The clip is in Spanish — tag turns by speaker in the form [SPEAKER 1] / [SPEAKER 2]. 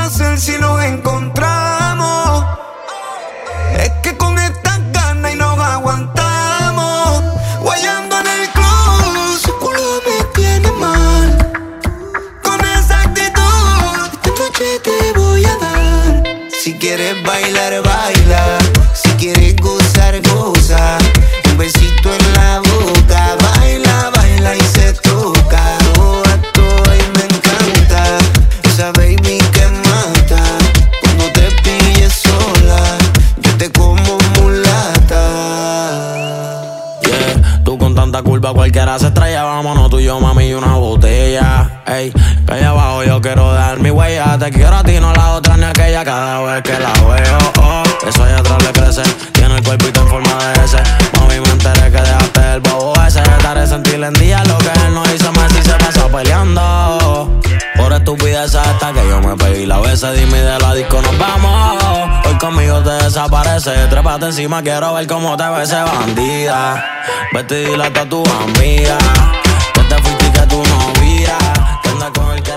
[SPEAKER 1] hacer si nos encontramos? Es que con estas ganas y nos aguantamos. Guayando en el club, su culo me tiene mal. Con esa actitud, esta noche te voy a dar. Si quieres bailar, baila. Si quieres gozar, goza. Un besito en la boca. Baila, baila y se toca. Oh, esto y me encanta. Esa baby que mata. Cuando te pilles sola, yo te como mulata.
[SPEAKER 2] Yeah, tú con tanta culpa cualquiera se estrella. Vámonos tú y yo, mami, y una botella. Ey, que allá abajo yo quiero dar mi huella. Te quiero a ti, no a la otra ni a aquella. Cada vez que la veo, oh, eso allá atrás le crece. Tiene el cuerpito en forma de ese. Mami, me enteré que dejaste el bobo ese. Estaré sentirle en día lo que él no hizo más y se pasó peleando. Por estupideces hasta que yo me pegué la veces. Dime de la disco nos vamos. Hoy conmigo te desaparece. Trépate encima, quiero ver cómo te ves, bandida. Vete y dile a tu amiga que te fuiste y que tu novia que anda con el que